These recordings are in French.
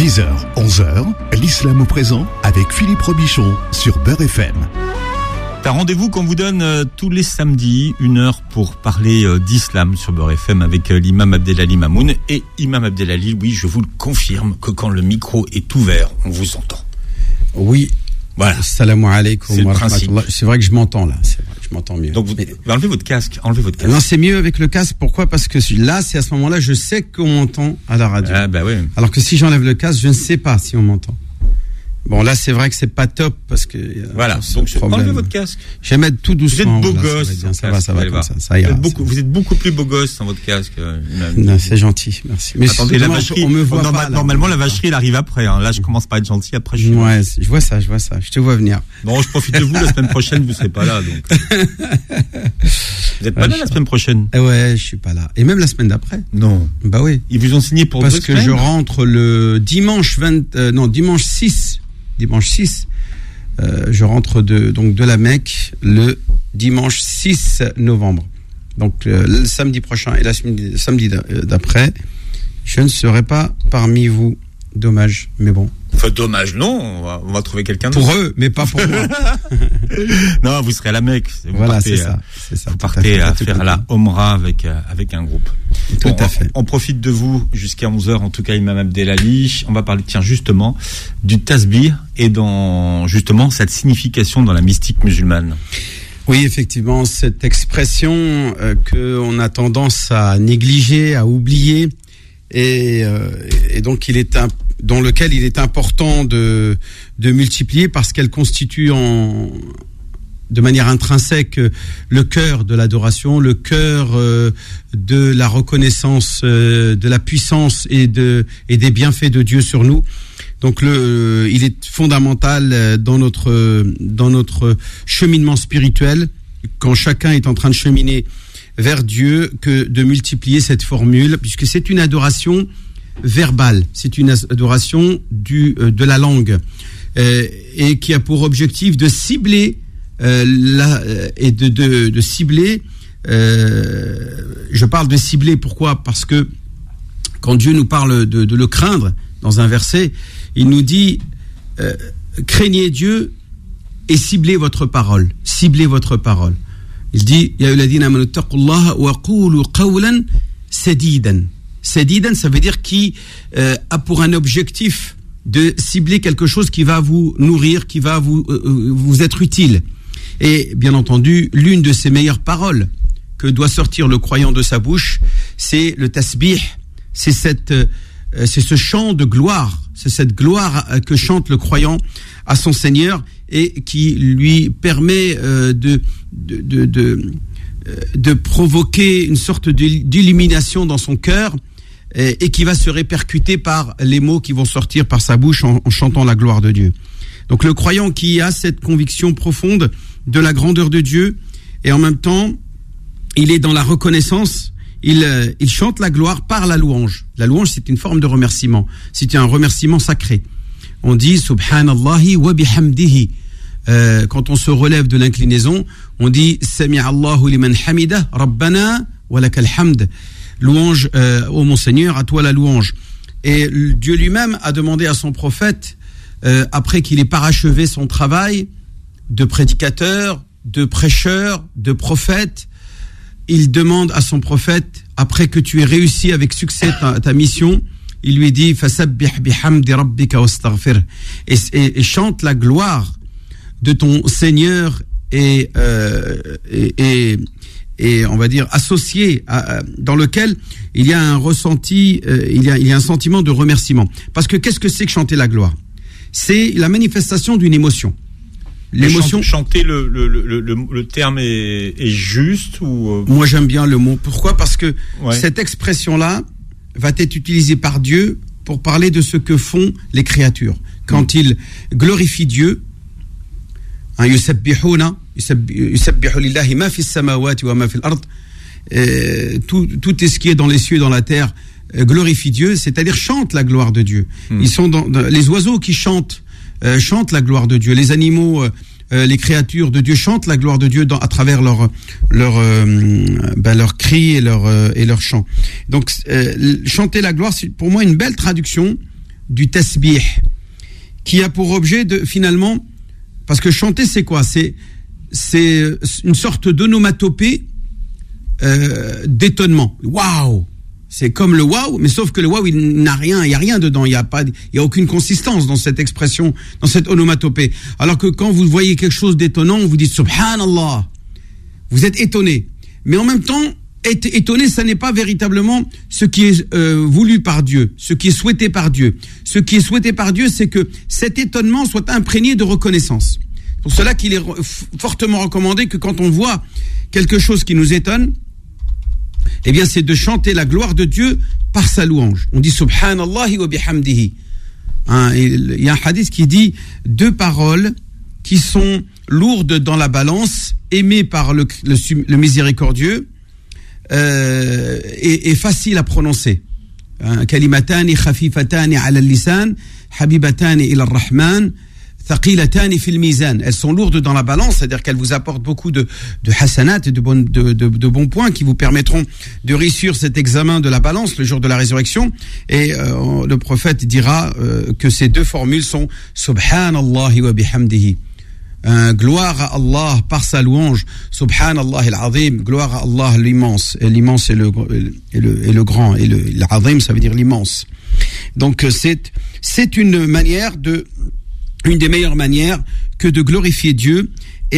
10h, 11h, l'islam au présent avec Philippe Robichon sur Beurre FM. Un rendez-vous qu'on vous donne tous les samedis, 1 heure pour parler d'islam sur Beurre FM avec l'imam Abdelali Mamoun. Et imam Abdelali, oui, je vous le confirme que quand le micro est ouvert, on vous entend. Oui. Voilà. Assalamu alaikum wa rahmatullah. C'est vrai que je m'entends là. C'est vrai, je m'entends mieux. Donc enlevez votre casque. Non, c'est mieux avec le casque. Pourquoi ? Parce que là, c'est à ce moment-là, je sais qu'on m'entend à la radio. Ah bah oui. Alors que si j'enlève le casque, je ne sais pas si on m'entend. Bon, là, c'est vrai que c'est pas top parce que. Voilà. Donc, enlevez votre casque. Je vais mettre tout doucement. Vous êtes beau gosse. Ça va comme ça. Ça ira. Vous êtes beaucoup plus beau gosse dans votre casque. Non, c'est gentil. Merci. Mais attendez, la vacherie, on me voit pas. Normalement, la vacherie, elle arrive après. Là, je commence par être gentil. Après, je suis. Ouais, je vois ça. Je te vois venir. Bon, je profite de vous. La semaine prochaine, vous serez pas là, donc. Vous êtes pas là la semaine prochaine? Ouais, je suis pas là. Et même la semaine d'après? Non. Bah oui. Ils vous ont signé pour 2 semaines? Parce que je rentre le dimanche 6. Dimanche 6, je rentre de la Mecque le dimanche 6 novembre. Donc le samedi prochain et le samedi d'après, je ne serai pas parmi vous. Dommage, mais bon. Enfin, dommage, non. On va trouver quelqu'un d'autre. Pour eux, mais pas pour moi. Non, vous serez à la Mecque. Voilà, c'est ça. Vous partez à faire la Omra avec un groupe. Tout à fait. On profite de vous jusqu'à 11h, en tout cas, Imam Abdelali. On va parler, justement, du tasbih et dans, justement, cette signification dans la mystique musulmane. Oui, effectivement, cette expression qu'on a tendance à négliger, à oublier, et donc dans lequel il est important de multiplier parce qu'elle constitue de manière intrinsèque le cœur de l'adoration, le cœur de la reconnaissance de la puissance et des bienfaits de Dieu sur nous. Donc il est fondamental dans notre cheminement spirituel, quand chacun est en train de cheminer vers Dieu, que de multiplier cette formule, puisque c'est une adoration verbale, c'est une adoration de la langue, et qui a pour objectif de cibler de cibler. Je parle de cibler, pourquoi ? Parce que quand Dieu nous parle de le craindre dans un verset, il nous dit craignez Dieu et ciblez votre parole. Ciblez votre parole. Il dit ya ayyuhalladhina amanu taqullaha wa qulu qawlan sadidan. Sadidan, ça veut dire qui a pour un objectif de cibler quelque chose qui va vous nourrir, qui va vous être utile. Et bien entendu, l'une de ces meilleures paroles que doit sortir le croyant de sa bouche, c'est le tasbih, c'est ce chant de gloire, c'est cette gloire que chante le croyant à son Seigneur et qui lui permet de provoquer une sorte d'illumination dans son cœur et qui va se répercuter par les mots qui vont sortir par sa bouche en chantant la gloire de Dieu. Donc le croyant qui a cette conviction profonde de la grandeur de Dieu et en même temps il est dans la reconnaissance, il chante la gloire par la louange. La louange, c'est une forme de remerciement, c'est un remerciement sacré. On dit subhanallahi wa bihamdihi. Quand on se relève de l'inclinaison, on dit sami'a Allahu liman hamida rabbana wa lakal hamd. Louange ô mon Seigneur, à toi la louange. Et Dieu lui-même a demandé à son prophète, après qu'il ait parachevé son travail de prédicateur, de prêcheur, de prophète, il demande à son prophète, après que tu aies réussi avec succès ta mission, il lui dit fasabbih bihamdi rabbika wastaghfir, et chante la gloire de ton Seigneur et on va dire associé dans lequel il y a un ressenti, il y a un sentiment de remerciement. Parce que qu'est-ce que c'est que chanter la gloire ? C'est la manifestation d'une émotion. L'émotion. Chanter le terme est juste ou Moi j'aime bien le mot. Pourquoi ? Parce que cette expression-là va être utilisée par Dieu pour parler de ce que font les créatures. Quand ils glorifient Dieu, yusabbihuna yusabbihu lillahi ma fi as-samawati wa ma fi al-ard. Tout est ce qui est dans les cieux et dans la terre glorifie Dieu, c'est-à-dire chante la gloire de Dieu. Ils sont les oiseaux qui chantent la gloire de Dieu, les animaux, les créatures de Dieu chantent la gloire de Dieu à travers leurs cris et leurs chants. Donc chanter la gloire, c'est pour moi une belle traduction du tasbih, qui a pour objet de finalement, parce que chanter c'est quoi ? C'est une sorte d'onomatopée d'étonnement. Waouh! C'est comme le waouh, mais sauf que le waouh, il n'a rien, il y a rien dedans, il y a aucune consistance dans cette expression, dans cette onomatopée. Alors que quand vous voyez quelque chose d'étonnant, vous dites subhanallah. Vous êtes étonné. Mais en même temps, être étonné, ça n'est pas véritablement ce qui est voulu par Dieu, ce qui est souhaité par Dieu. Ce qui est souhaité par Dieu, c'est que cet étonnement soit imprégné de reconnaissance. Pour cela qu'il est fortement recommandé que quand on voit quelque chose qui nous étonne, eh bien c'est de chanter la gloire de Dieu par sa louange. On dit subhanallahi wa bihamdihi. Il y a un hadith qui dit 2 paroles qui sont lourdes dans la balance, aimées par le miséricordieux, et facile à prononcer. Kalimatani khafifatani ala al-lisan, habibatani ila ar-rahman, thaqilatani fil mizan. Elles sont lourdes dans la balance, c'est-à-dire qu'elles vous apportent beaucoup de hasanat, de bons points qui vous permettront de réussir cet examen de la balance le jour de la résurrection. Et le prophète dira que ces 2 formules sont subhanallahi wa bihamdihi. Gloire à Allah par sa louange, subhanallah al-azim, gloire à Allah l'immense. Et l'immense est le grand, et l'azim ça veut dire l'immense. Donc c'est une des meilleures manières que de glorifier Dieu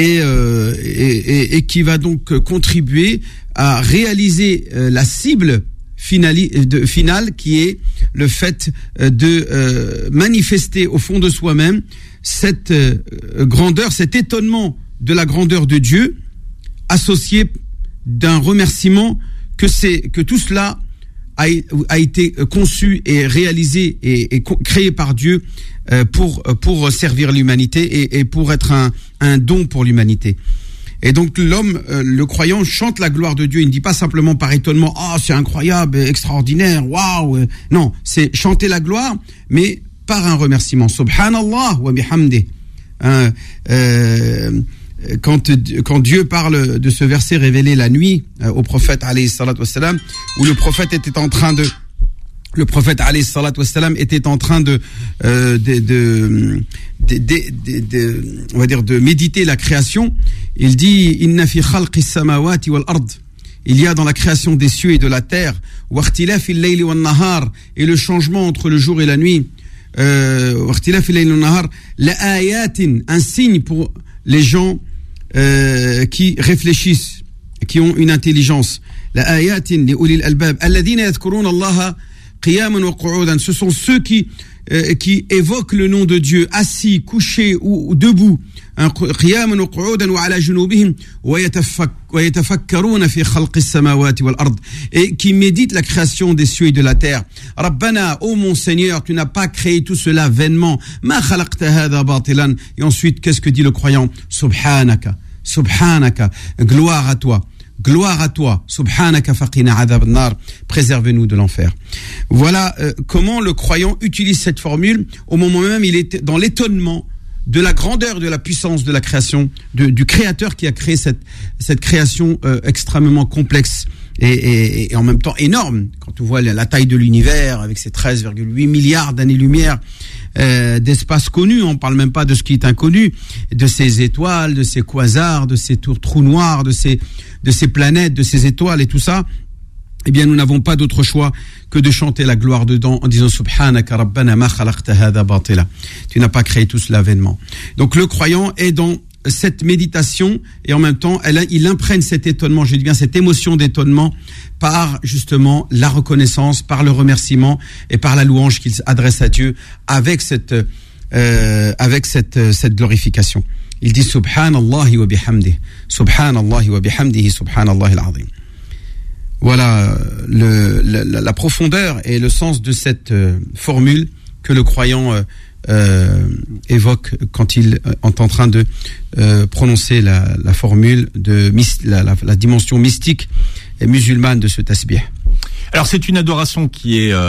et qui va donc contribuer à réaliser la cible finale qui est le fait de manifester au fond de soi-même cette grandeur, cet étonnement de la grandeur de Dieu, associé d'un remerciement que tout cela a été conçu et réalisé et créé par Dieu pour servir l'humanité et pour être un don pour l'humanité. Et donc l'homme, le croyant, chante la gloire de Dieu. Il ne dit pas simplement par étonnement, c'est incroyable, extraordinaire, waouh. Non, c'est chanter la gloire, mais par un remerciement. Subhanallah wa bihamdih. Quand Dieu parle de ce verset révélé la nuit au prophète alayhi salatu wassalam, où le prophète alayhi salatu wassalam était en train de on va dire de méditer la création, il dit inna fi khalqis samawati wal ard, il y a dans la création des cieux et de la terre, wa ikhtilafil layli wan nahar, et le changement entre le jour et la nuit, wa ikhtilafil layli wan nahar la ayatin, un signe pour les gens qui réfléchissent, qui ont une intelligence. La ayatin li ulil albab alladhina yadhkuruna Allaha qiyaman wa qu'udan, ce sont ceux qui évoquent le nom de Dieu assis, couchés ou debout, qiyaman wa qu'udan wa ala junubihim wa yatafakkaruna fi khalqis samawati wal ard, et qui méditent la création des cieux et de la terre. Rabbana, ô mon Seigneur, tu n'as pas créé tout cela vainement. Ma khalaqta hadha batilan. Et ensuite, qu'est-ce que dit le croyant? Subhanaka, subhanaka, gloire à toi. Gloire à toi, subhanaka faqina adhab an-nar, préserve-nous de l'enfer. Voilà comment le croyant utilise cette formule au moment même il est dans l'étonnement de la grandeur, de la puissance de la création, du créateur qui a créé cette création extrêmement complexe et en même temps énorme. Quand on voit la taille de l'univers avec ses 13,8 milliards d'années-lumière d'espace connu, on parle même pas de ce qui est inconnu, de ces étoiles, de ces quasars, de ces trous noirs, de ces planètes, de ces étoiles et tout ça, eh bien nous n'avons pas d'autre choix que de chanter la gloire dedans en disant subhanaka rabbana ma khalaqta hadha batila. Tu n'as pas créé tout cela vainement. Donc le croyant est dans cette méditation et en même temps il imprègne cet étonnement, je dis bien cette émotion d'étonnement par justement la reconnaissance, par le remerciement et par la louange qu'il adresse à Dieu avec cette glorification. Il dit subhanallahi wa bihamdihi, subhanallahi wa bihamdihi, subhanallahi al-azim. Voilà la profondeur et le sens de cette formule que le croyant évoque quand il est en train de prononcer la formule de la dimension mystique et musulmane de ce tasbih. Alors c'est une adoration qui est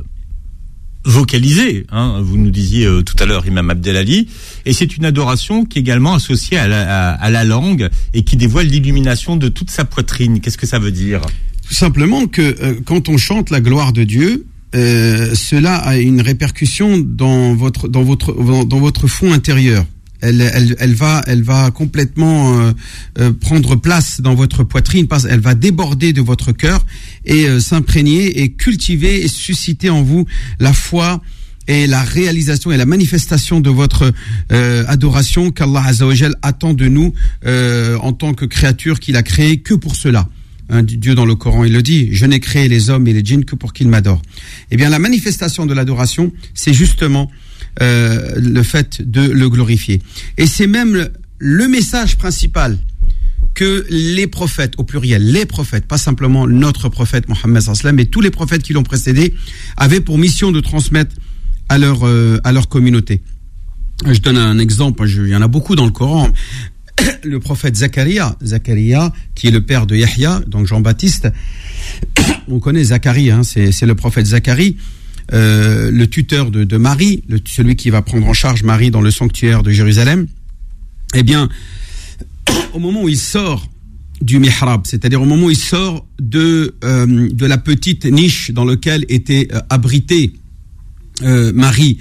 vocalisée, hein, vous nous disiez tout à l'heure Imam Abdelali, et c'est une adoration qui est également associée à la langue et qui dévoile l'illumination de toute sa poitrine. Qu'est-ce que ça veut dire ? Tout simplement que quand on chante la gloire de Dieu, cela a une répercussion dans votre fond intérieur. Elle va complètement prendre place dans votre poitrine, elle va déborder de votre cœur et s'imprégner et cultiver et susciter en vous la foi et la réalisation et la manifestation de votre adoration qu'Allah Azza wa Jal attend de nous en tant que créature qu'il a créée que pour cela. Dieu dans le Coran, il le dit, je n'ai créé les hommes et les djinns que pour qu'ils m'adorent. Eh bien, la manifestation de l'adoration, c'est justement le fait de le glorifier. Et c'est même le message principal que les prophètes, au pluriel, les prophètes, pas simplement notre prophète Mohammed sallallahu alayhi wa sallam, mais tous les prophètes qui l'ont précédé, avaient pour mission de transmettre à leur communauté. Je donne un exemple, il y en a beaucoup dans le Coran. Le prophète Zacharia, qui est le père de Yahya, donc Jean-Baptiste, on connaît Zacharie, c'est le prophète Zacharie, le tuteur de Marie, celui qui va prendre en charge Marie dans le sanctuaire de Jérusalem. Eh bien, au moment où il sort du mihrab, c'est-à-dire au moment où il sort de la petite niche dans laquelle était abritée Marie,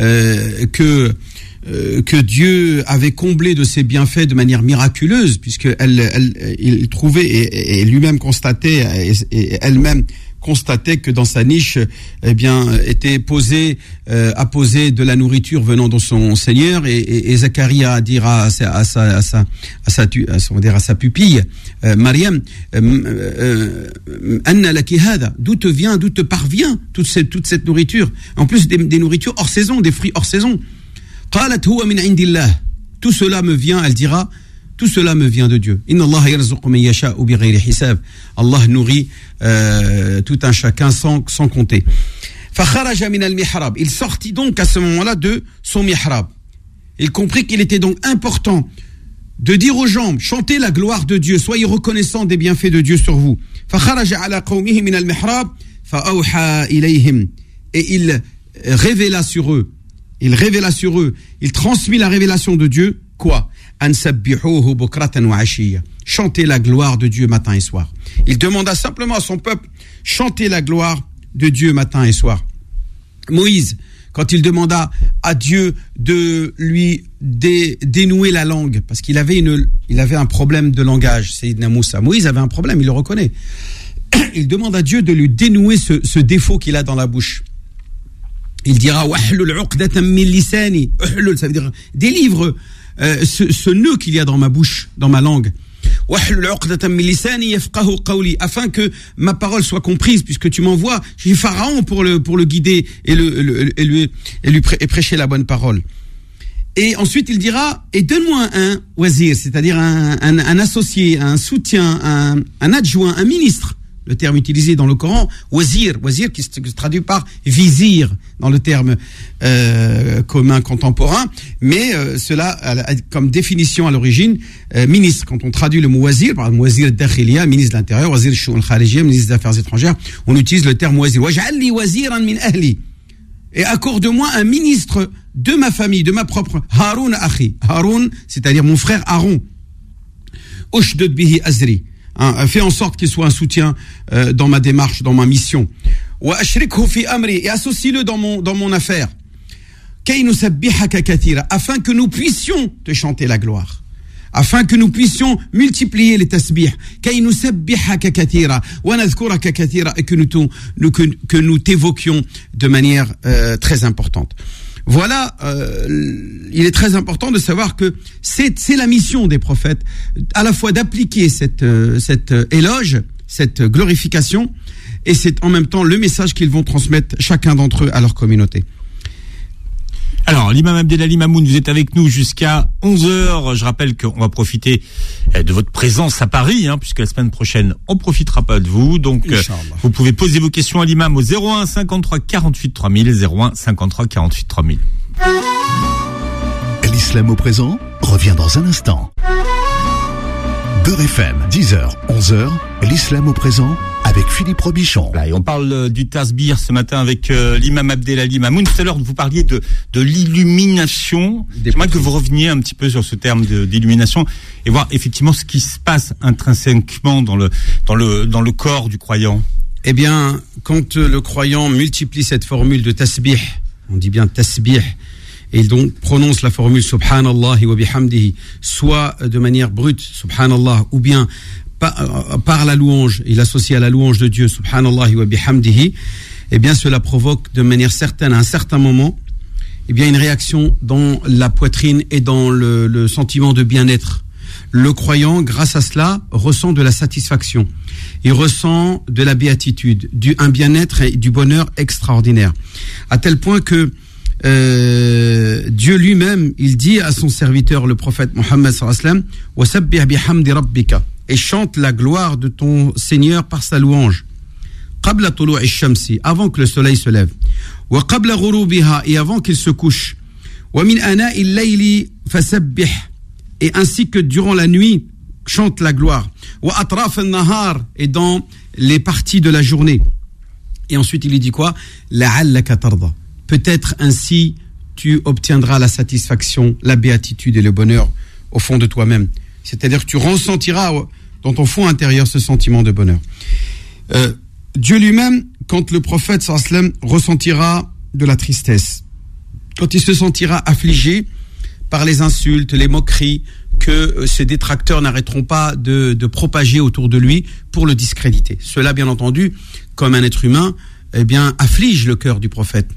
que Dieu avait comblé de ses bienfaits de manière miraculeuse, puisque il trouvait et lui-même constatait et elle-même constatait que dans sa niche, était apposé de la nourriture venant de son Seigneur, et Zacharia dira à sa pupille Mariam, Anna laki hada, d'où te parvient toute cette nourriture, en plus des nourritures hors saison, des fruits hors saison. Qalat huwa min indillah, tout cela me vient, elle dira, tout cela me vient de Dieu. Inna Allah yarzuqu man yasha'u bighayri hisab. Allah nourrit tout un chacun sans compter. Fa kharaja min al-mihrab. Il sortit donc à ce moment-là de son mihrab. Il comprit qu'il était donc important de dire aux gens, chantez la gloire de Dieu, soyez reconnaissants des bienfaits de Dieu sur vous. Fa kharaja ala qawmihi min al-mihrab fa awha ilayhim. Et il révéla sur eux, il transmit la révélation de Dieu, quoi? Ansabbihuhu bukratan wa ashiya. Chantez la gloire de Dieu matin et soir. Il demanda simplement à son peuple, chantez la gloire de Dieu matin et soir. Moïse, quand il demanda à Dieu de lui dénouer la langue, parce qu'il avait un problème de langage, Sayyidina Moussa. Moïse avait un problème, il le reconnaît. Il demande à Dieu de lui dénouer ce défaut qu'il a dans la bouche. Il dira wahlul 'uqdatan min lisani. Ça veut dire délivre ce nœud qu'il y a dans ma bouche, dans ma langue. Wahlul 'uqdatan min lisani yafqahu qawli, afin que ma parole soit comprise, puisque tu m'envoies chez Pharaon pour le guider et lui prêcher la bonne parole. Et ensuite il dira, et donne-moi un wazir, c'est-à-dire un associé, un soutien, un adjoint, un ministre. Le terme utilisé dans le Coran, wazir qui se traduit par vizir dans le terme commun contemporain, mais cela a comme définition à l'origine ministre. Quand on traduit le mot wazir, par exemple wazir dakhiliya, ministre de l'Intérieur, wazir al-shu'un al-kharijiyya, ministre des Affaires étrangères, on utilise le terme wazir. Waj'al li waziran min ahli, et accorde-moi un ministre de ma famille, de ma propre. Haroun akhi, Haroun, c'est-à-dire mon frère Aaron. Ushdud bihi azri. Fais en sorte qu'il soit un soutien dans ma démarche, dans ma mission. Wa ashrikhu fi amri, et associe-le dans mon affaire. Kay nusabbihaka kathira, afin que nous puissions te chanter la gloire, afin que nous puissions multiplier les tasbih. Kay nusabbihaka kathira wa nadhkuraka kathira, et que nous t'évoquions de manière très importante. Voilà, il est très important de savoir que c'est la mission des prophètes, à la fois d'appliquer cette éloge, cette glorification, et c'est en même temps le message qu'ils vont transmettre chacun d'entre eux à leur communauté. Alors, l'imam Abdelali Mamoun, vous êtes avec nous jusqu'à 11h. Je rappelle qu'on va profiter de votre présence à Paris, puisque la semaine prochaine, on profitera pas de vous. Donc, vous pouvez poser vos questions à l'imam au 01 53 48 3000, 01 53 48 3000. L'islam au présent revient dans un instant. Beurre FM, 10h, 11h, l'islam au présent avec Philippe Robichon. Là, et on parle du tasbih ce matin avec l'imam Abdelali Mamoun. Tout à l'heure, vous parliez de l'illumination. J'aimerais que vous reveniez un petit peu sur ce terme d'illumination et voir effectivement ce qui se passe intrinsèquement dans le corps du croyant. Eh bien, quand le croyant multiplie cette formule de tasbih, on dit bien tasbih, et il donc prononce la formule subhanallah wa bihamdihi, soit de manière brute, subhanallah, ou bien par la louange, il associe à la louange de Dieu, subhanallah wa bihamdihi, eh bien cela provoque de manière certaine, à un certain moment, eh bien une réaction dans la poitrine et dans le sentiment de bien-être. Le croyant, grâce à cela, ressent de la satisfaction. Il ressent de la béatitude, un bien-être et du bonheur extraordinaire. À tel point que Dieu lui-même, il dit à son serviteur, le prophète Mohammed sallallahu alayhi wa sallam, وَسَبِّحْ بِحَمْدِ رَبِّكَ, et chante la gloire de ton Seigneur par sa louange. قَبْلَ طُلُوعِ الشَّمْسِ, avant que le soleil se lève. وَقَبْلَ غُرُوبِهَا, et avant qu'il se couche. وَمِنْ أَنَاءِ اللَّيْلِ فَسَبِّحْ, et ainsi que durant la nuit, chante la gloire. وَأَطْرَافَ النَّهَارِ, et dans les parties de la journée. Et ensuite il lui dit quoi? لَعَلَّكَ تَرْضَى, peut-être ainsi tu obtiendras la satisfaction, la béatitude et le bonheur au fond de toi-même. C'est-à-dire que tu ressentiras dans ton fond intérieur ce sentiment de bonheur. Dieu lui-même, quand le prophète sallallahu alayhi wa sallam ressentira de la tristesse, quand il se sentira affligé par les insultes, les moqueries que ses détracteurs n'arrêteront pas de propager autour de lui pour le discréditer. Cela, bien entendu, comme un être humain, eh bien, afflige le cœur du prophète,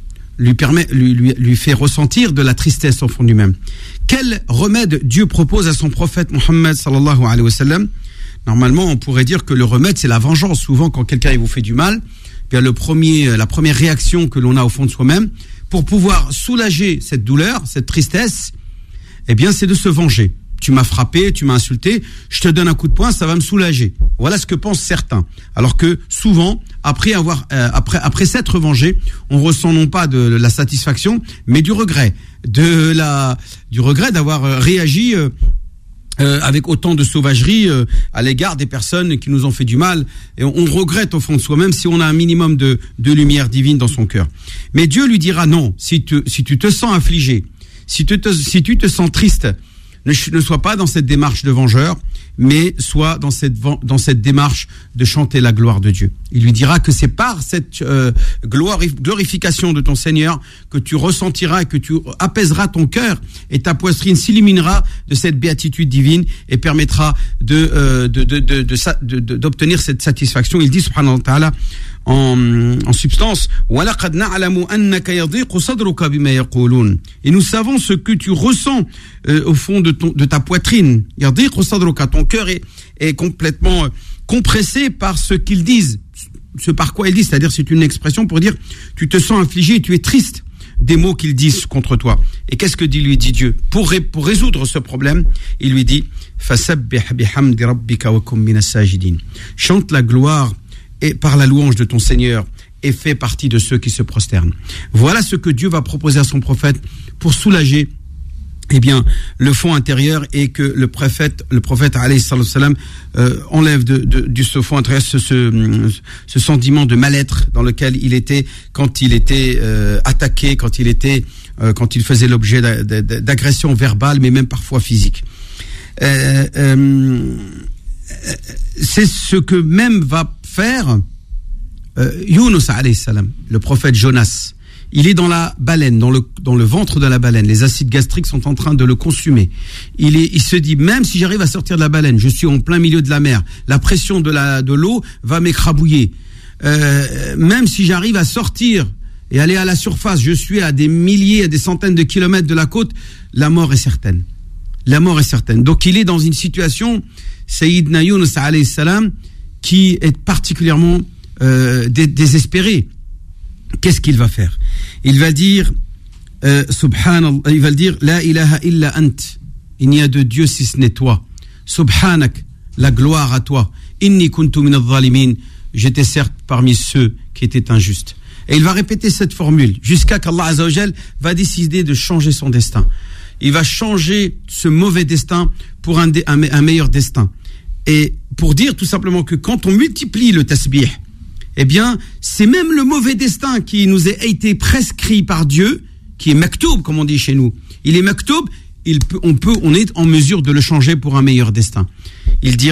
lui fait ressentir de la tristesse au fond de lui-même. Quel remède Dieu propose à son prophète Mohammed sallallahu alayhi wa sallam? Normalement, on pourrait dire que le remède, c'est la vengeance. Souvent, quand quelqu'un vous fait du mal, bien la première réaction que l'on a au fond de soi-même, pour pouvoir soulager cette douleur, cette tristesse, eh bien, c'est de se venger. Tu m'as frappé, tu m'as insulté, je te donne un coup de poing, ça va me soulager. Voilà ce que pensent certains. Alors que souvent, après s'être vengé, on ressent non pas de la satisfaction, mais du regret, d'avoir réagi avec autant de sauvagerie à l'égard des personnes qui nous ont fait du mal. Et on regrette au fond de soi, même si on a un minimum de lumière divine dans son cœur. Mais Dieu lui dira non, si tu te sens affligé, si tu te sens triste, ne sois pas dans cette démarche de vengeur, mais sois dans cette démarche de chanter la gloire de Dieu. Il lui dira que c'est par cette glorification de ton Seigneur que tu ressentiras et que tu apaiseras ton cœur et ta poitrine s'illuminera de cette béatitude divine et permettra d'obtenir cette satisfaction. Il dit subhanahu wa ta'ala en substance, وَلَقَدْ نَعْلَمُ أَنَّكَ يَضِيقُ صَدْرُكَ بِمَا يَقُولُونَ, et nous savons ce que tu ressens au fond de ta poitrine. يَضِيقُ صَدْرُكَ, ton cœur est complètement compressé par ce qu'ils disent, ce par quoi ils disent, c'est-à-dire c'est une expression pour dire tu te sens affligé, tu es triste des mots qu'ils disent contre toi. Et qu'est-ce que lui dit Dieu pour résoudre ce problème? Il lui dit فَسَبِّحْ بِحَمْدِ رَبِّكَ وَكُن مِّنَ السَّاجِدِينَ, chante la gloire et par la louange de ton Seigneur et fais partie de ceux qui se prosternent. Voilà ce que Dieu va proposer à son prophète pour soulager le fond intérieur et que le prophète alayhi salam enlève de ce fond intérieur ce sentiment de mal-être dans lequel il était quand il était attaqué, quand il faisait l'objet d'agressions verbales mais même parfois physiques. C'est ce que même va faire Yunus alayhi salam, le prophète Jonas. Il est dans la baleine, dans le ventre de la baleine. Les acides gastriques sont en train de le consumer. Il se dit, même si j'arrive à sortir de la baleine, je suis en plein milieu de la mer, la pression de l'eau va m'écrabouiller. Même si j'arrive à sortir et aller à la surface, je suis à des milliers, à des centaines de kilomètres de la côte, la mort est certaine. La mort est certaine. Donc il est dans une situation, Sayyidina Yunus alayhi salam, qui est particulièrement désespéré. Qu'est-ce qu'il va faire? Il va dire Subhanallah, il va dire La ilaha illa ant, il n'y a de Dieu si ce n'est toi. Subhanak, la gloire à toi. Inni kuntu min adh-dhalimin, j'étais certes parmi ceux qui étaient injustes. Et il va répéter cette formule jusqu'à qu'Allah Azza wa Jal va décider de changer son destin. Il va changer ce mauvais destin pour un meilleur destin. Et pour dire tout simplement que quand on multiplie le tasbih, eh bien, c'est même le mauvais destin qui nous a été prescrit par Dieu, qui est maktoub, comme on dit chez nous. Il est maktoub, on est en mesure de le changer pour un meilleur destin. Il dira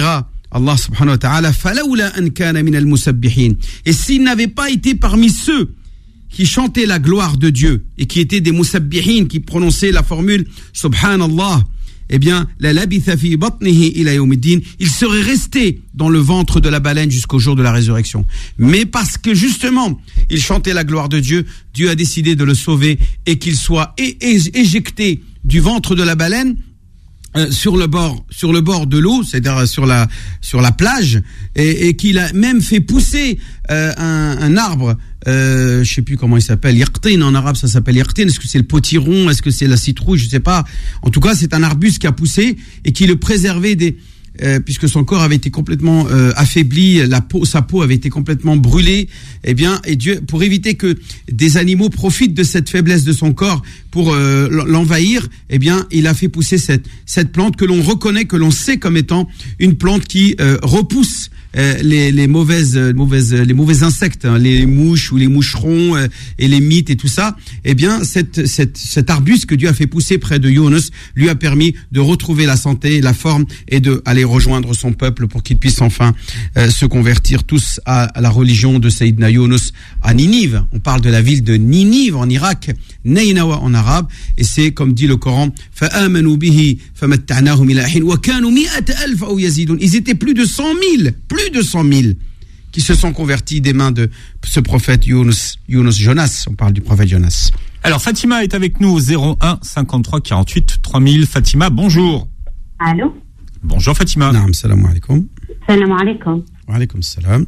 Allah subhanahu wa ta'ala, falawla an kana min al-musabbihin. Et s'il n'avait pas été parmi ceux qui chantaient la gloire de Dieu et qui étaient des musabbihin, qui prononçaient la formule subhanallah, eh bien, la labitha fi batnihi ila yawmiddin, il serait resté dans le ventre de la baleine jusqu'au jour de la résurrection. Mais parce que justement, il chantait la gloire de Dieu, Dieu a décidé de le sauver et qu'il soit éjecté du ventre de la baleine sur le bord de l'eau, c'est-à-dire sur la plage, et qu'il a même fait pousser un arbre, je sais plus comment il s'appelle, yaqtin en arabe, ça s'appelle yaqtin. Est-ce que c'est le potiron, est-ce que c'est la citrouille, je sais pas. En tout cas, c'est un arbuste qui a poussé et qui le préservait puisque son corps avait été complètement affaibli, sa peau avait été complètement brûlée. Eh bien, et Dieu, pour éviter que des animaux profitent de cette faiblesse de son corps pour l'envahir, eh bien, il a fait pousser cette plante que l'on reconnaît, que l'on sait comme étant une plante qui repousse les mauvais insectes, hein, les mouches ou les moucherons et les mites et tout ça. Eh bien, cet arbuste que Dieu a fait pousser près de Yunus lui a permis de retrouver la santé, la forme et de aller rejoindre son peuple pour qu'ils puissent enfin se convertir tous à la religion de Sayyidina Yunus à Ninive. On parle de la ville de Ninive en Irak, Nainawa en arabe, et c'est comme dit le Coran, فآمنوا به فمتعناهم إلى حين وكانوا 100,000 أو يزيدون. Ils étaient plus de 100 000 qui se sont convertis des mains de ce prophète Jonas. On parle du prophète Jonas. Alors Fatima est avec nous au 01 53 48 3000. Fatima, bonjour. Allô. Bonjour Fatima. Naam, salam alaikum. Salam alaikum. Wa alaikum salam.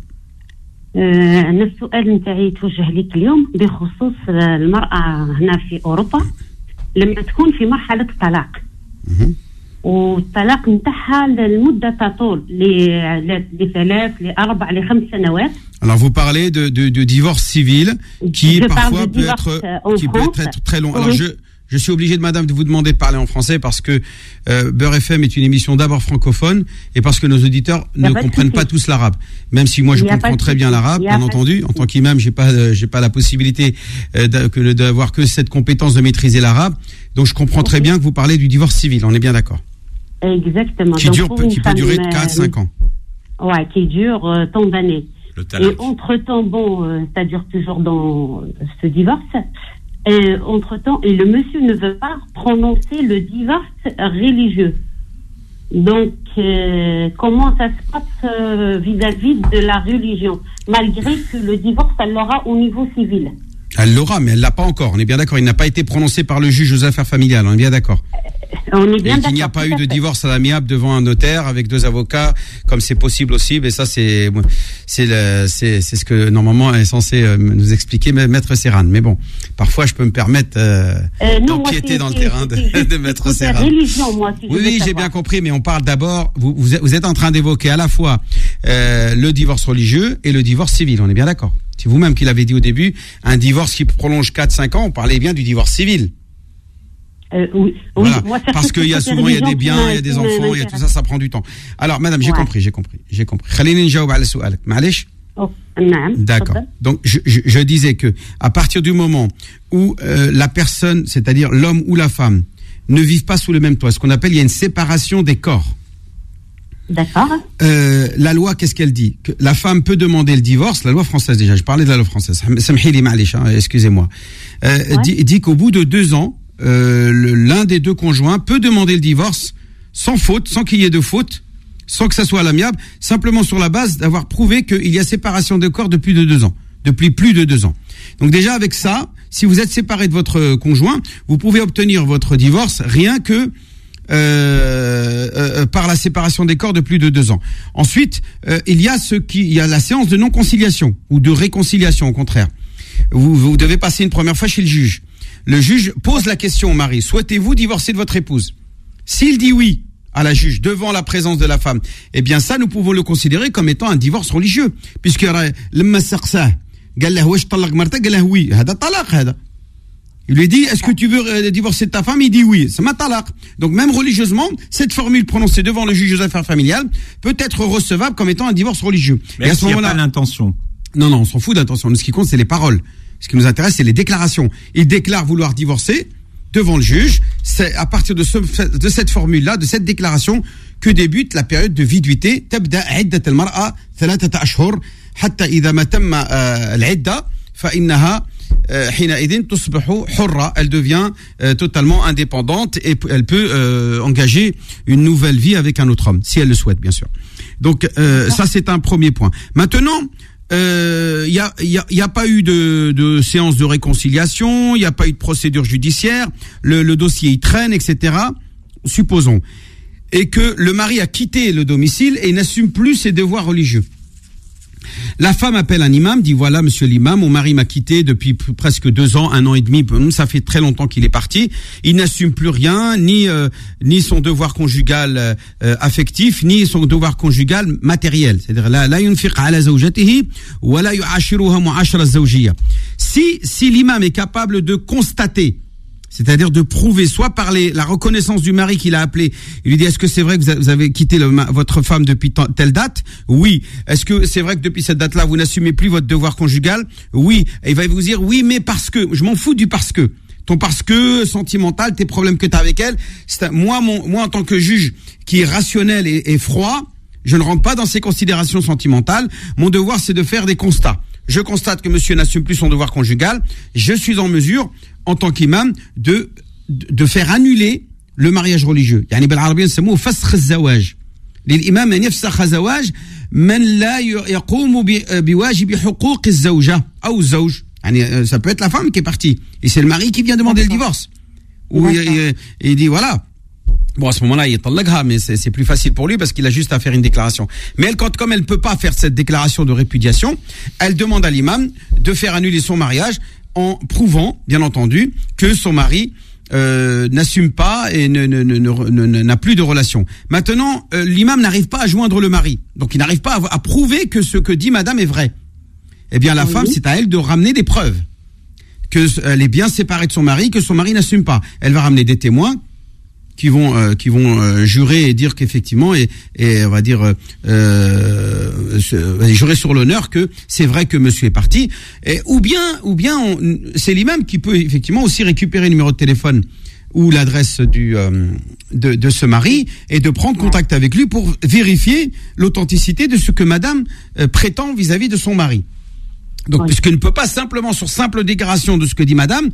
أنا السؤال نتاعي يتوجه لك اليوم بخصوص المرأة هنا في أوروبا لما تكون في مرحلة الطلاق والطلاق نتاعها للمدة تطول ل3 ل4 ل5 سنوات. Alors vous parlez de divorce civil qui parfois peut être très long. Alors je suis obligé de vous demander de parler en français parce que Beurre FM est une émission d'abord francophone et parce que nos auditeurs ne comprennent pas tous l'arabe. Même si moi je comprends très bien l'arabe, bien entendu. En tant qu'imam, j'ai pas la possibilité d'avoir que cette compétence de maîtriser l'arabe. Donc je comprends très bien que vous parlez du divorce civil. On est bien d'accord. Exactement. Qui peut durer 4-5 ans. Ouais, qui dure tant d'années. Et entre-temps, ça dure toujours dans ce divorce. Entre-temps, et le monsieur ne veut pas prononcer le divorce religieux. Donc, comment ça se passe vis-à-vis de la religion, malgré que le divorce, elle l'aura au niveau civil? Elle l'aura, mais elle l'a pas encore. On est bien d'accord. Il n'a pas été prononcé par le juge aux affaires familiales. On est bien d'accord. On est bien d'accord. Il n'y a pas eu de divorce à l'amiable devant un notaire avec 2 avocats, comme c'est possible aussi. Mais ça, c'est ce que normalement est censé nous expliquer Maître Serran. Mais bon, parfois, je peux me permettre d'empiéter dans le terrain de Maître Serran. Oui, j'ai bien compris. Mais on parle d'abord. Vous êtes en train d'évoquer à la fois le divorce religieux et le divorce civil. On est bien d'accord. C'est vous-même qui l'avez dit au début, un divorce qui prolonge 4-5 ans, on parlait bien du divorce civil. Oui. Voilà. Moi, parce qu'il y a souvent, il y a des biens, il y a des enfants, il y a tout ça, ça prend du temps. Alors, madame, j'ai compris. Khalilin Jaoub al Soual. Ma'alish? D'accord. Donc, je disais que, à partir du moment où la personne, c'est-à-dire l'homme ou la femme, ne vivent pas sous le même toit, ce qu'on appelle, il y a une séparation des corps. D'accord. La loi, qu'est-ce qu'elle dit? Que la femme peut demander le divorce, la loi française déjà, je parlais de la loi française, excusez-moi, dit qu'au bout de 2 ans, l'un des 2 conjoints peut demander le divorce sans faute, sans qu'il y ait de faute, sans que ça soit à l'amiable, simplement sur la base d'avoir prouvé qu'il y a séparation de corps depuis plus de 2 ans. Donc déjà avec ça, si vous êtes séparé de votre conjoint, vous pouvez obtenir votre divorce rien que par la séparation des corps de plus de 2 ans. Ensuite, il y a la séance de non-conciliation ou de réconciliation au contraire. Vous devez passer une première fois chez le juge. Le juge pose la question au mari, souhaitez-vous divorcer de votre épouse? S'il dit oui à la juge devant la présence de la femme, eh bien ça nous pouvons le considérer comme étant un divorce religieux, puisque il lui dit, est-ce que tu veux divorcer de ta femme? Il dit oui. C'est ma talaq. Donc même religieusement, cette formule prononcée devant le juge aux affaires familiales peut être recevable comme étant un divorce religieux. Mais est-ce qu'il n'y a pas l'intention? Non, on s'en fout de l'intention. Ce qui compte, c'est les paroles. Ce qui nous intéresse, c'est les déclarations. Il déclare vouloir divorcer devant le juge. C'est à partir de cette formule-là, de cette déclaration, que débute la période de viduité. تبدأ عدة المرأة 3 أشهر حتى إذا ما تم العدة فإنها حينئذ تصبح حرة. Elle devient totalement indépendante et elle peut engager une nouvelle vie avec un autre homme, si elle le souhaite, bien sûr. Donc ça c'est un premier point. Maintenant, il y a pas eu de séance de réconciliation, il y a pas eu de procédure judiciaire, le dossier il traîne, etc. Supposons, et que le mari a quitté le domicile et n'assume plus ses devoirs religieux. La femme appelle un imam, dit voilà monsieur l'imam, mon mari m'a quitté depuis presque 2 ans, 1 an et demi, ça fait très longtemps qu'il est parti, il n'assume plus rien, ni son devoir conjugal affectif, ni son devoir conjugal matériel. C'est-à-dire la yunfiq ala zawjatihi wa la yu'ashiruha mu'ashara zawjiyya. Si l'imam est capable de constater, c'est-à-dire de prouver, soit par la reconnaissance du mari qu'il a appelé, il lui dit est-ce que c'est vrai que vous avez quitté votre femme depuis telle date? Oui. Est-ce que c'est vrai que depuis cette date-là vous n'assumez plus votre devoir conjugal? Oui. Et il va vous dire oui, mais parce que, je m'en fous du parce que. Ton parce que sentimental, tes problèmes que tu as avec elle, moi en tant que juge qui est rationnel et froid, je ne rentre pas dans ces considérations sentimentales. Mon devoir c'est de faire des constats. Je constate que monsieur n'assume plus son devoir conjugal, je suis en mesure en tant qu'imam de faire annuler le mariage religieux. يعني بالعربية نسموه فسخ الزواج. للإمام أن يفسخ زواج من لا يقوم بواجب حقوق الزوجة أو الزوج. يعني ça peut être la femme qui est partie et c'est le mari qui vient demander le divorce. Ou il dit voilà. Bon, à ce moment-là, il talaqha, mais c'est plus facile pour lui parce qu'il a juste à faire une déclaration. Mais elle, comme elle peut pas faire cette déclaration de répudiation, elle demande à l'imam de faire annuler son mariage en prouvant, bien entendu, que son mari n'assume pas et n'a plus de relation. Maintenant, l'imam n'arrive pas à joindre le mari. Donc, il n'arrive pas à prouver que ce que dit madame est vrai. Eh bien, la femme, c'est à elle de ramener des preuves. qu'elle est bien séparée de son mari, que son mari n'assume pas. Elle va ramener des témoins qui vont jurer et dire qu'effectivement et on va dire jurer sur l'honneur que c'est vrai que monsieur est parti, ou bien c'est l'imam qui peut effectivement aussi récupérer le numéro de téléphone ou l'adresse de ce mari et de prendre contact avec lui pour vérifier l'authenticité de ce que madame prétend vis-à-vis de son mari. Donc, puisqu'il ne peut pas simplement, sur simple déclaration de ce que dit madame,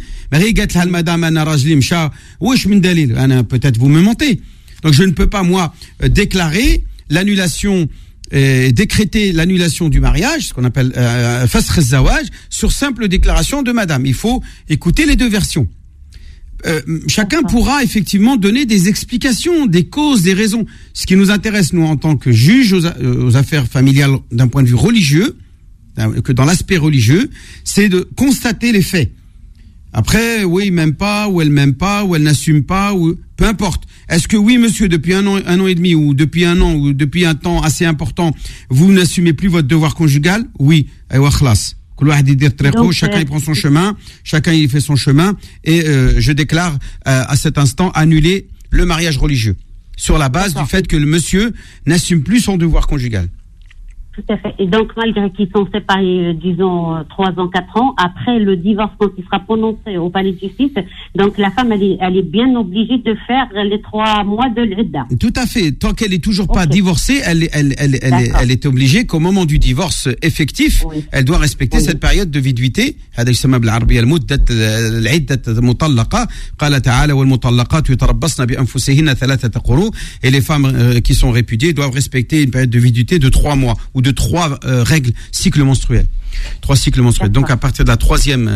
peut-être vous me mentez. Donc, je ne peux pas, moi, déclarer l'annulation, décréter l'annulation du mariage, ce qu'on appelle fasakh az-zawaj, sur simple déclaration de madame. Il faut écouter les deux versions. Chacun pourra effectivement donner des explications, des causes, des raisons. Ce qui nous intéresse, nous, en tant que juges aux affaires familiales d'un point de vue religieux, que dans l'aspect religieux, c'est de constater les faits. Après, oui, il m'aime pas, ou elle m'aime pas, ou elle n'assume pas, ou peu importe. Est-ce que oui, monsieur, depuis un an et demi, ou depuis un an, ou depuis un temps assez important, vous n'assumez plus votre devoir conjugal? Oui. Donc, chacun il prend son chemin, chacun il fait son chemin, et je déclare à cet instant annuler le mariage religieux sur la base du fait que le monsieur n'assume plus son devoir conjugal. Tout à fait. Et donc, malgré qu'ils sont séparés, disons, 3 ans, 4 ans, après le divorce, quand il sera prononcé au palais de justice, donc la femme, elle est bien obligée de faire les 3 mois de l'idda. Tout à fait. Tant qu'elle est toujours pas divorcée, elle est obligée qu'au moment du divorce effectif, elle doit respecter cette période de viduité. هذا يسمى بالعربية المدة العدة المطلقة. قال تعالى والمطلقات يتربصن بأنفسهن 3 قروء. Et les femmes qui sont répudiées doivent respecter une période de viduité de 3 mois ou de 3 règles cycles menstruels. 3 cycles menstruels. Donc à partir de la troisième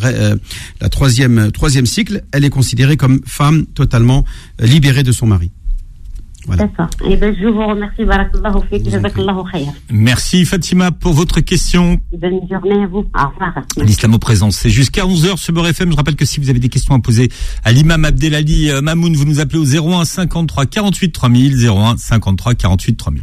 cycle, elle est considérée comme femme totalement libérée de son mari. Voilà. D'accord. Eh ben, je vous remercie. Barakallahu fik, jazakallahu khayr. Merci Fatima pour votre question. Bonne journée à vous. Au revoir. L'Islam au présent, c'est jusqu'à 11h sur Beurre FM. Je rappelle que si vous avez des questions à poser à l'imam Abdelali Mamoun, vous nous appelez au 01 53 48 3000, 01 53 48 3000.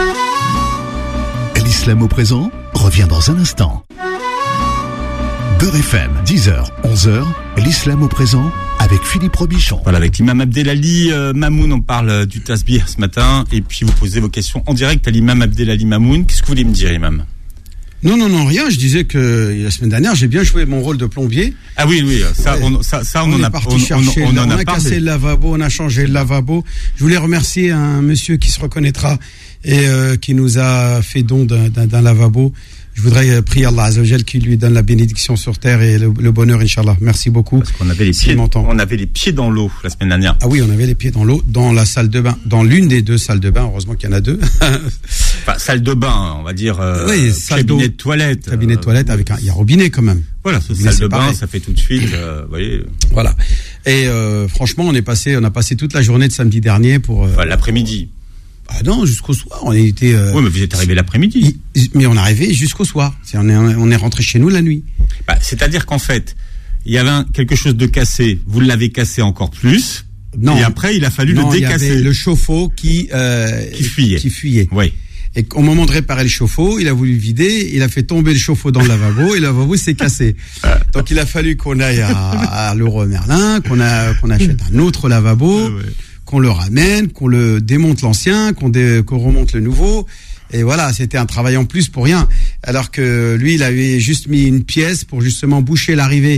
L'Islam au présent revient dans un instant. Beurre FM, 10h, 11h, l'Islam au présent avec Philippe Robichon. Voilà, avec l'imam Abdelali Mamoun, on parle du tasbih ce matin et puis vous posez vos questions en direct à l'imam Abdelali Mamoun. Qu'est-ce que vous voulez me dire, imam ? Non, rien. Je disais que la semaine dernière, j'ai bien joué mon rôle de plombier. Ah oui, ça, on en a parlé. On a cassé le lavabo, on a changé le lavabo. Je voulais remercier un monsieur qui se reconnaîtra et qui nous a fait don d'un lavabo. Je voudrais prier Allah Azza wa Jal qui lui donne la bénédiction sur terre et le bonheur, Inch'Allah. Merci beaucoup. Parce qu'on avait les pieds dans l'eau la semaine dernière. Ah oui, on avait les pieds dans l'eau, dans la salle de bain, dans l'une des 2 salles de bain. Heureusement qu'il y en a 2. Enfin, salle de bain, on va dire. Oui, cabinet de toilette. Cabinet de toilette avec il y a robinet quand même. Voilà, salle de bain, ça fait tout de suite, vous voyez. Voilà. Et franchement, on a passé toute la journée de samedi dernier pour. Enfin, l'après-midi. Ah non, jusqu'au soir. On était. Oui, mais vous êtes arrivé l'après-midi. Mais on est arrivé jusqu'au soir. On est rentré chez nous la nuit. C'est-à-dire qu'en fait, il y avait quelque chose de cassé. Vous l'avez cassé encore plus. Non. Et après, il a fallu le décasser. Il y avait le chauffe-eau qui fuyait. Oui. Et au moment de réparer le chauffe-eau, il a voulu vider, il a fait tomber le chauffe-eau dans le lavabo et le lavabo s'est cassé. Donc il a fallu qu'on aille à Leroy Merlin, qu'on achète un autre lavabo. Ouais. Qu'on le ramène, qu'on le démonte l'ancien, qu'on remonte le nouveau. Et voilà, c'était un travail en plus pour rien. Alors que lui, il avait juste mis une pièce pour justement boucher l'arrivée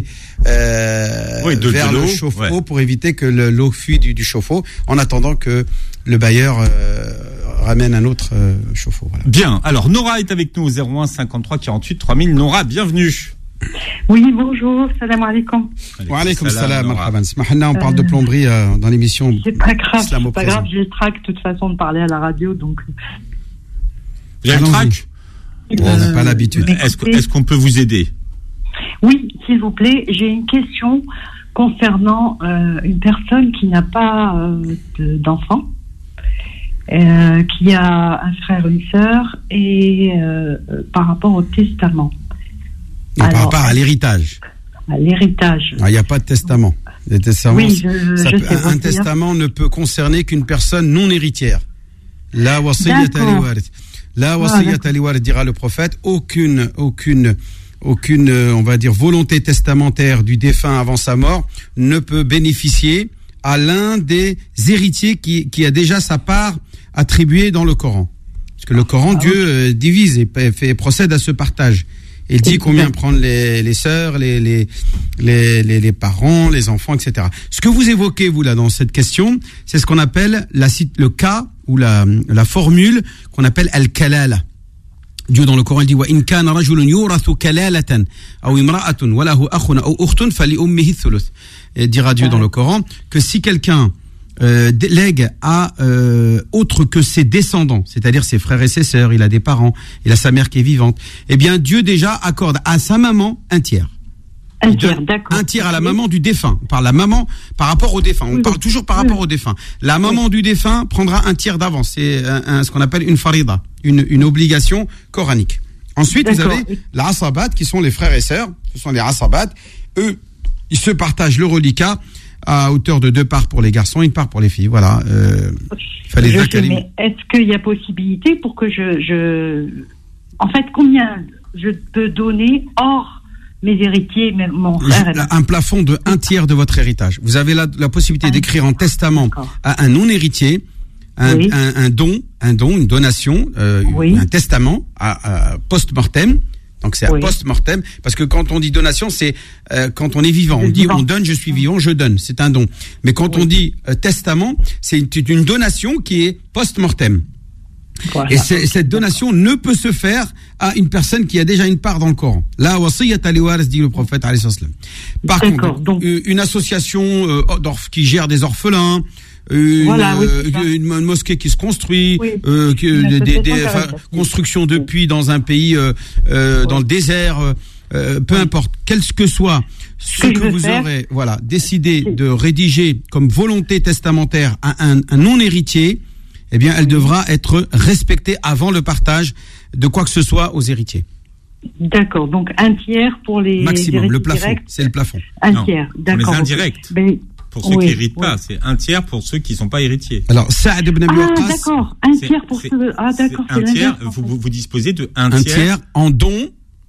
vers le chauffe-eau pour éviter que l'eau fuit du chauffe-eau en attendant que le bailleur ramène un autre chauffe-eau. Voilà. Bien. Alors, Nora est avec nous au 01 53 48 3000. Nora, bienvenue. Oui, bonjour, salam alaikum. Wa alaikum salam, marhaban. On parle de plomberie dans l'émission. C'est pas grave, j'ai le trac de toute façon de parler à la radio, donc. Vous avez le trac ? On n'a pas l'habitude. Est-ce qu'on peut vous aider ? Oui, s'il vous plaît, j'ai une question concernant une personne qui n'a pas d'enfant, qui a un frère, une sœur, et par rapport au testament. Non, par rapport à l'héritage. À l'héritage. Il n'y a pas de testament. Les testaments, un testament ne peut concerner qu'une personne non héritière. La wasiyata li warith. La wasiyata li warith, dira le prophète. Aucune, on va dire, volonté testamentaire du défunt avant sa mort ne peut bénéficier à l'un des héritiers qui a déjà sa part attribuée dans le Coran. Parce que le Coran, Dieu divise et procède à ce partage. Il dit combien prendre les sœurs, les parents, les enfants, etc. Ce que vous évoquez, vous, là, dans cette question, c'est ce qu'on appelle le cas ou la formule qu'on appelle al-kalala. Dieu, dans le Coran, il dit, wa in kana rajulun yurathu kalalatan, aw imra'atun, wa lahu akhun aw ukhtun, fali ummihi thuluth. Et dira Dieu dans le Coran que si quelqu'un lègue à autre que ses descendants, c'est-à-dire ses frères et ses sœurs, il a des parents, il a sa mère qui est vivante, eh bien Dieu déjà accorde à sa maman un tiers. D'accord. Un tiers à la maman du défunt. Par la maman, par rapport au défunt. On parle toujours par rapport au défunt. La maman du défunt prendra un tiers d'avance. C'est ce qu'on appelle une farida, une obligation coranique. Ensuite, vous avez la asabat, qui sont les frères et sœurs. Ce sont les asabat. Eux, ils se partagent le reliquat à hauteur de 2 parts pour les garçons, 1 part pour les filles. Voilà. Mais est-ce qu'il y a possibilité pour que en fait, combien je peux donner hors mes héritiers, mon frère? Un plafond de 1/3 de votre héritage. Vous avez la possibilité d'écrire en testament à un non-héritier un don, une donation, un testament à post-mortem. Donc c'est à post-mortem, parce que quand on dit donation, c'est quand on est vivant. On dit on donne, je suis vivant, je donne. C'est un don. Mais quand on dit testament, c'est une donation qui est post-mortem. Voilà. Et cette donation ne peut se faire à une personne qui a déjà une part dans le Coran. La wasiyata li warith, dit le prophète alayhi salam. Par contre, une association qui gère des orphelins, une mosquée qui se construit, construction de puits dans un pays dans le désert, peu importe, quel que soit ce que vous aurez décidé de rédiger comme volonté testamentaire à un non-héritier, eh bien elle devra être respectée avant le partage de quoi que ce soit aux héritiers. D'accord, donc 1/3 pour les maximum, le plafond, directs, c'est le plafond. 1/3, d'accord. Pour les indirects. Pour ceux qui n'héritent pas, c'est 1/3 pour ceux qui ne sont pas héritiers. Alors, Saad ibn Abi Waqqas. D'accord, 1/3 pour ceux. Ah, d'accord, c'est 1/3. Vous disposez de 1/3 en don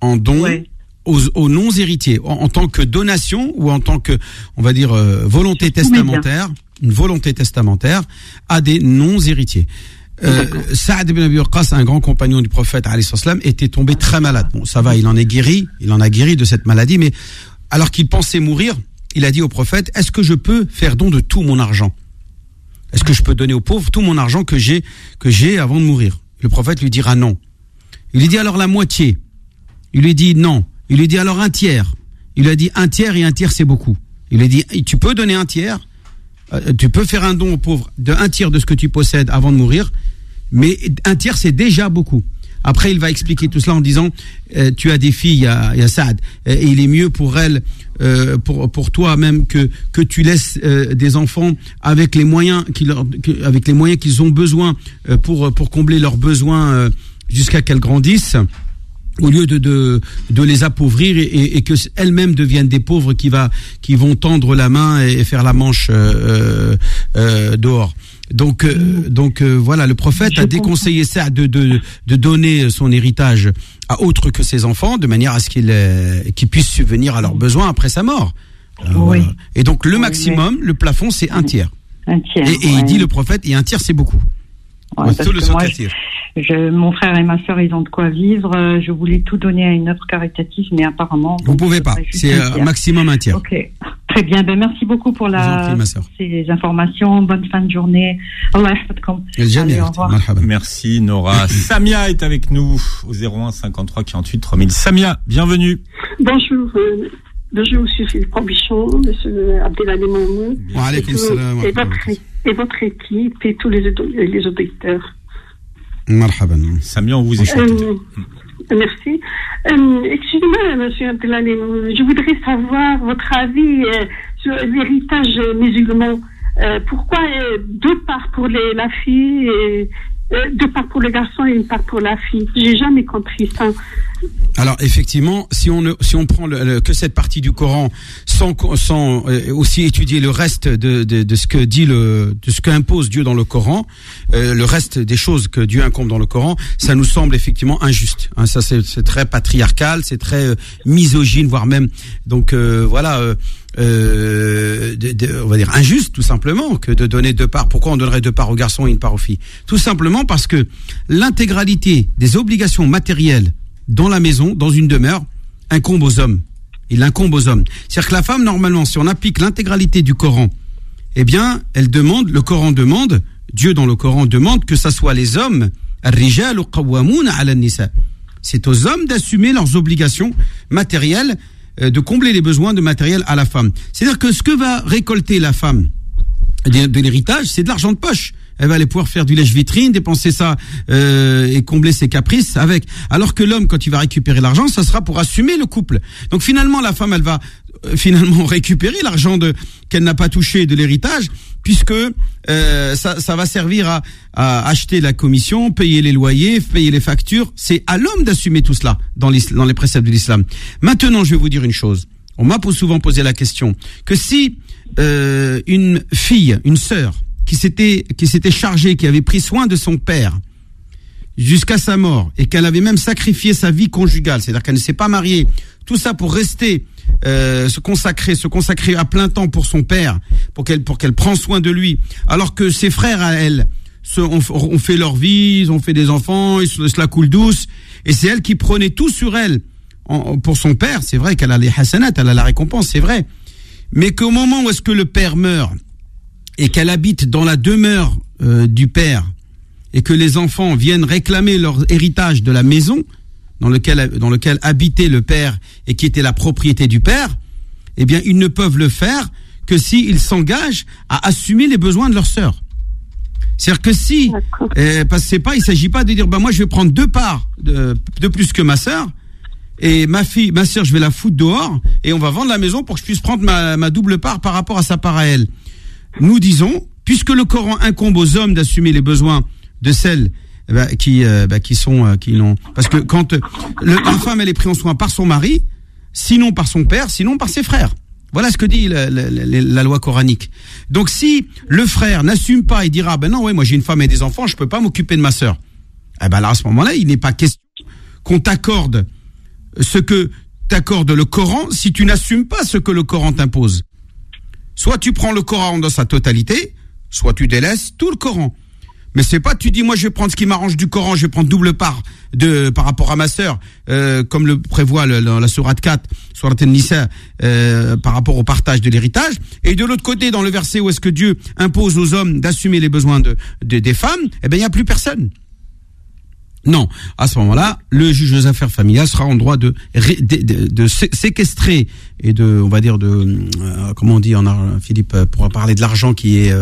aux non-héritiers, en tant que donation ou en tant que, on va dire, volonté testamentaire, une volonté testamentaire à des non-héritiers. Saad ibn Abi Waqqas, un grand compagnon du prophète alayhi salam, était tombé très malade. Bon, ça va, il en a guéri de cette maladie, mais alors qu'il pensait mourir, il a dit au prophète, est-ce que je peux faire don de tout mon argent? Est-ce que je peux donner aux pauvres tout mon argent que j'ai avant de mourir? Le prophète lui dira non. Il lui dit alors la moitié. Il lui dit non. Il lui dit alors un tiers. Il lui a dit un tiers, et un tiers c'est beaucoup. Il lui dit tu peux donner un tiers, tu peux faire un don aux pauvres de un tiers de ce que tu possèdes avant de mourir, mais un tiers c'est déjà beaucoup. Après il va expliquer tout cela en disant tu as des filles, il y a Saad, et il est mieux pour elles, pour toi même que tu laisses des enfants avec les moyens qu'ils ont besoin pour combler leurs besoins jusqu'à qu'elles grandissent, au lieu de les appauvrir et que elles-mêmes deviennent des pauvres qui vont tendre la main et faire la manche dehors. Donc voilà, le prophète a déconseillé ça de donner son héritage à autre que ses enfants, de manière à ce qu'ils puissent subvenir à leurs besoins après sa mort. Oui. Voilà. Et donc le maximum, le plafond, c'est un tiers. Un tiers. Et il dit le prophète, et un tiers c'est beaucoup. Ouais, parce que moi, mon frère et ma sœur, ils ont de quoi vivre. Je voulais tout donner à une œuvre caritative, mais apparemment... Vous pouvez pas, c'est maximum un tiers. Ok, très bien. Merci beaucoup pour ces informations. Bonne fin de journée. Allah Allez, au revoir. Merci Nora. Samia est avec nous au 01 53 48 3000. Samia, bienvenue. Bonjour, monsieur Philippe Robichon, monsieur Abdelalim Mamoun. Wa alaykoum salam. Et votre équipe et tous les auditeurs. Marhaban. Samia, on vous écoute. Merci. Excusez-moi, monsieur Abdelalim, je voudrais savoir votre avis sur l'héritage musulman. Pourquoi deux parts pour la fille et deux parts pour le garçon et une part pour la fille? J'ai jamais compris ça. Alors effectivement, si on prend que cette partie du Coran sans aussi étudier le reste de ce que dit de ce qu'impose Dieu dans le Coran, le reste des choses que Dieu incombe dans le Coran, ça nous semble effectivement injuste. Hein, ça c'est très patriarcal, c'est très misogyne, voire même on va dire injuste tout simplement que de donner deux parts. Pourquoi on donnerait deux parts aux garçons et une part aux filles? Tout simplement parce que l'intégralité des obligations matérielles dans la maison, dans une demeure, incombe aux hommes. Il incombe aux hommes. C'est-à-dire que la femme, normalement, si on applique l'intégralité du Coran, eh bien, Dieu dans le Coran demande que ça soit les hommes, ar-rijalu qawwamuna 'ala an-nisa. C'est aux hommes d'assumer leurs obligations matérielles, de combler les besoins de matériel à la femme. C'est-à-dire que ce que va récolter la femme de l'héritage, c'est de l'argent de poche. Elle va aller pouvoir faire du lèche-vitrine, dépenser ça et combler ses caprices avec. Alors que l'homme, quand il va récupérer l'argent, ça sera pour assumer le couple. Donc finalement, la femme, elle va finalement récupérer l'argent qu'elle n'a pas touché de l'héritage, puisque ça va servir à acheter la commission, payer les loyers, payer les factures. C'est à l'homme d'assumer tout cela dans les préceptes de l'islam. Maintenant, je vais vous dire une chose. On m'a souvent posé la question que si une fille, une sœur, qui s'était chargée, qui avait pris soin de son père jusqu'à sa mort et qu'elle avait même sacrifié sa vie conjugale, c'est-à-dire qu'elle ne s'est pas mariée, tout ça pour rester se consacrer à plein temps pour son père, pour qu'elle prenne soin de lui, alors que ses frères à elle ont fait leur vie, ils ont fait des enfants, cela coule douce, et c'est elle qui prenait tout sur elle pour son père. C'est vrai qu'elle a les hasanat, elle a la récompense, c'est vrai, mais qu'au moment où est-ce que le père meurt et qu'elle habite dans la demeure du père, et que les enfants viennent réclamer leur héritage de la maison dans lequel habitait le père et qui était la propriété du père, eh bien ils ne peuvent le faire que s'ils s'engagent à assumer les besoins de leur sœur. C'est-à-dire que si, parce que il s'agit pas de dire moi je vais prendre deux parts de plus que ma sœur, et ma sœur je vais la foutre dehors et on va vendre la maison pour que je puisse prendre ma double part par rapport à sa part à elle. Nous disons, puisque le Coran incombe aux hommes d'assumer les besoins de celles qui l'ont, parce que quand la femme elle est prise en soin par son mari, sinon par son père, sinon par ses frères. Voilà ce que dit la loi coranique. Donc si le frère n'assume pas et dira moi j'ai une femme et des enfants, je peux pas m'occuper de ma sœur. Alors à ce moment-là, il n'est pas question qu'on t'accorde ce que t'accorde le Coran si tu n'assumes pas ce que le Coran t'impose. Soit tu prends le Coran dans sa totalité, soit tu délaisses tout le Coran. Mais c'est pas, tu dis, moi, je vais prendre ce qui m'arrange du Coran, je vais prendre double part par rapport à ma sœur, comme le prévoit la sourate 4, sourate An-Nisa, par rapport au partage de l'héritage. Et de l'autre côté, dans le verset où est-ce que Dieu impose aux hommes d'assumer les besoins des femmes, eh ben, il n'y a plus personne. Non. À ce moment-là, le juge aux affaires familiales sera en droit de séquestrer et on va dire comment on dit Philippe, pour parler de l'argent qui est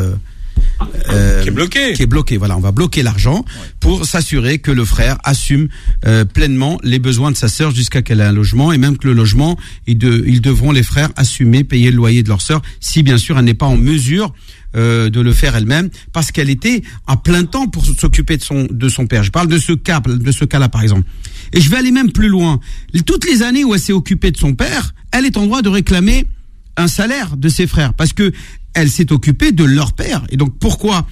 bloqué. Qui est bloqué. Voilà, on va bloquer l'argent pour s'assurer que le frère assume pleinement les besoins de sa sœur jusqu'à qu'elle ait un logement, et même que le logement, ils devront, les frères, assumer, payer le loyer de leur sœur, si bien sûr elle n'est pas en mesure de le faire elle-même, parce qu'elle était à plein temps pour s'occuper de son père. Je parle de ce cas-là, par exemple. Et je vais aller même plus loin. Toutes les années où elle s'est occupée de son père, elle est en droit de réclamer un salaire de ses frères, parce que elle s'est occupée de leur père. Et donc, pourquoi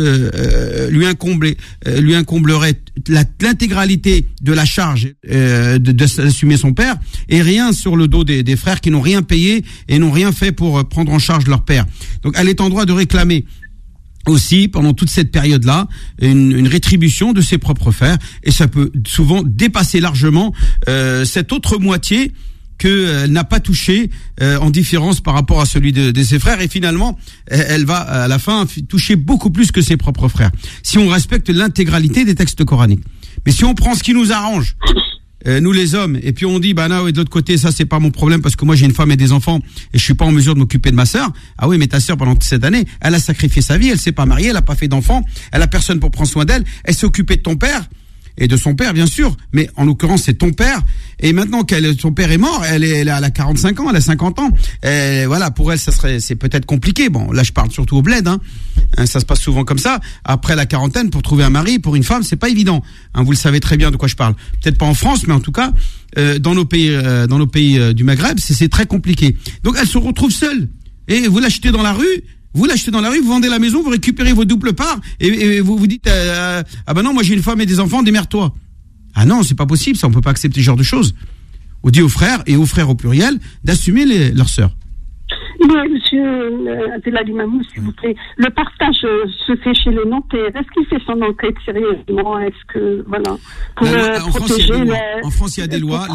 lui incomberait l'intégralité de la charge d'assumer son père, et rien sur le dos des frères qui n'ont rien payé et n'ont rien fait pour prendre en charge leur père. Donc, elle est en droit de réclamer aussi, pendant toute cette période-là, une rétribution de ses propres frères, et ça peut souvent dépasser largement cette autre moitié qu'elle n'a pas touché en différence par rapport à celui de ses frères, et finalement elle va à la fin toucher beaucoup plus que ses propres frères, si on respecte l'intégralité des textes coraniques. Mais si on prend ce qui nous arrange, nous les hommes, et puis on dit non, et de l'autre côté, ça c'est pas mon problème parce que moi j'ai une femme et des enfants et je suis pas en mesure de m'occuper de ma sœur. Ah oui, mais ta sœur, pendant toute cette année, elle a sacrifié sa vie, elle s'est pas mariée, elle a pas fait d'enfants, elle a personne pour prendre soin d'elle, elle s'est occupée de ton père et de son père, bien sûr, mais en l'occurrence c'est ton père, et maintenant son père est mort, elle a 45 ans, elle a 50 ans, voilà, pour elle c'est peut-être compliqué. Bon, là je parle surtout au bled, ça se passe souvent comme ça. Après la quarantaine, pour trouver un mari pour une femme, c'est pas évident, vous le savez très bien de quoi je parle. Peut-être pas en France, mais en tout cas dans nos pays du Maghreb, c'est très compliqué. Donc elle se retrouve seule, et vous l'achetez dans la rue. Vous vendez la maison, vous récupérez vos doubles parts, et vous vous dites non, moi j'ai une femme et des enfants, démerde-toi. Ah non, c'est pas possible, ça, on peut pas accepter ce genre de choses. On dit aux frères, et aux frères au pluriel, d'assumer leurs sœurs. Oui, monsieur Abdelali Mamoun, s'il vous plaît. Le partage se fait chez le notaire. Est-ce qu'il fait son enquête sérieusement? Est-ce que, voilà, pour protéger en France, il y a des lois.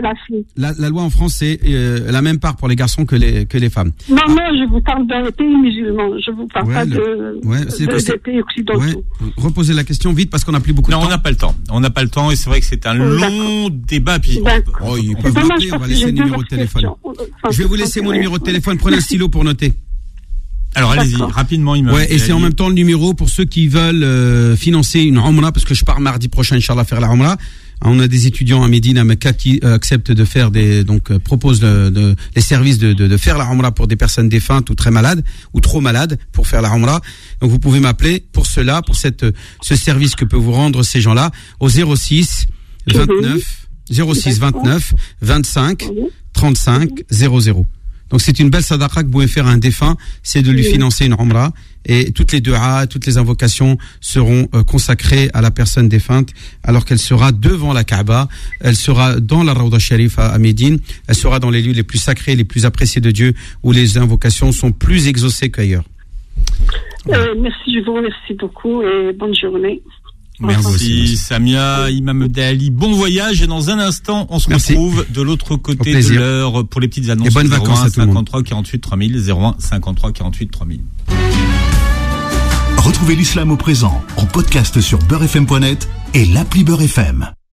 La loi en France, c'est la même part pour les garçons que les femmes. Non, je vous parle d'un pays musulman. Je vous parle pas des pays occidentaux. Ouais. Reposez la question vite parce qu'on n'a plus beaucoup de temps. Non, on n'a pas le temps. On n'a pas le temps, et c'est vrai que c'est un long débat. Puis ils peuvent noter, on va laisser le numéro de téléphone. Je vais vous laisser mon numéro de téléphone. Prenez un stylo pour noter. Alors allez-y, rapidement, Imam. Ouais, et c'est en même temps le numéro pour ceux qui veulent financer une Umrah, parce que je pars mardi prochain, Inch'Allah, faire la Umrah. On a des étudiants à Médine, à Mecca, qui acceptent de faire proposent les services de faire la Umrah pour des personnes défuntes ou très malades, ou trop malades, pour faire la Umrah. Donc vous pouvez m'appeler pour cela, pour ce service que peut vous rendre ces gens-là, au 06 29 25 35 00. Donc c'est une belle sadaqa que vous pouvez faire à un défunt, c'est de lui financer une umrah, et toutes les du'a, toutes les invocations seront consacrées à la personne défunte, alors qu'elle sera devant la Kaaba, elle sera dans la Rawda Sharif à Médine, elle sera dans les lieux les plus sacrés, les plus appréciés de Dieu, où les invocations sont plus exaucées qu'ailleurs. Merci, je vous remercie beaucoup et bonne journée. Merci Samia, Imam Abdelali, bon voyage, et dans un instant on se retrouve de l'autre côté de l'heure pour les petites annonces. Et bonnes vacances à tout le monde. 53 48 3000, 01 53 48 3000. Retrouvez l'islam au présent en podcast sur beurrefm.net et l'appli Beurre FM.